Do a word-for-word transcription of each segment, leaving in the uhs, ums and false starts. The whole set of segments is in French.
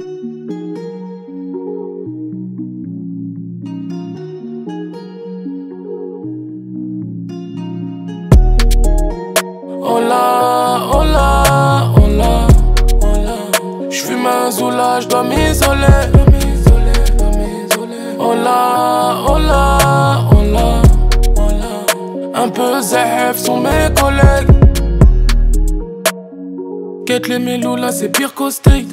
Oh là, oh là, oh là, oh là. J'fume un zoula, j'dois m'isoler. Oh là, oh là, oh là, oh là. Un peu zèf sont mes collègues. Quête les mélos là c'est pire qu'au street.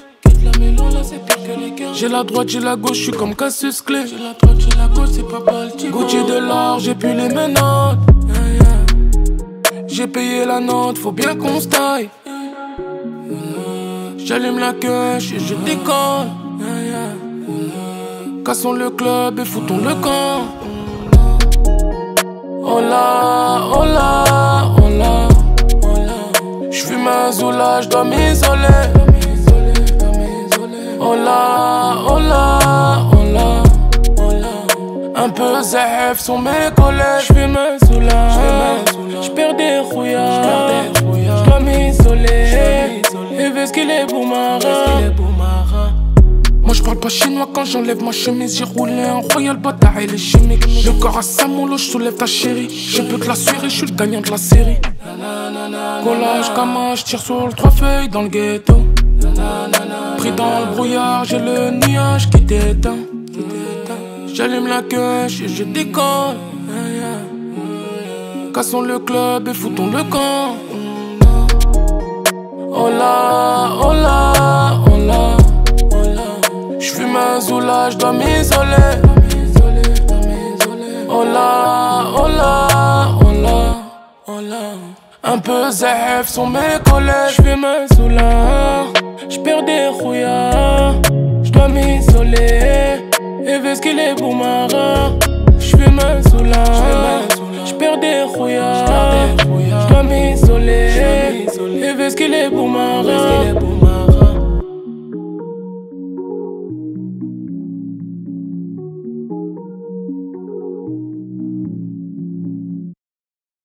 J'ai la droite, j'ai la gauche, j'suis comme Cassius Clay. J'ai la droite, j'ai la gauche, c'est pas Baltimore. Gucci de l'or, j'ai plus les menottes. J'ai payé la note, faut bien qu'on se taille. J'allume la queue et je décolle. Cassons le club et foutons le camp. Oh là, oh là, oh là, oh là. J'fume un zoula, j'dois m'isoler. Oh là, oh là, oh là, oh là. Un peu zèf sont mes collègues. J'fume un zoula, j'perds des rouillards. J'dois m'isoler. Et veux ce qu'il est beau marin. Moi je parle pas chinois quand j'enlève ma chemise. J'ai roulé un royal bâtard et les chimiques. Le corps à Samolo, je soulève ta chérie. Je peux te la suivre, je suis le gagnant de la série. Collage, cama, je tire sur le trois feuilles dans le ghetto. Pris dans le brouillard, j'ai le nuage qui t'éteint. J'allume la queue et je décolle. Cassons le club et foutons le camp. Oh là, oh là, oh là, oh là. J'fume un zoula, j'dois m'isoler. Oh là, oh là, oh là, oh là. Un peu zèf sont mes collègues. J'fume un zoula, j'perds des rouillards. J'dois m'isoler. Et veux ce qu'il est beau marin. J'fume un zoula, j'perds des rouillards. J'dois m'isoler. Et veux ce qu'il est beau marin.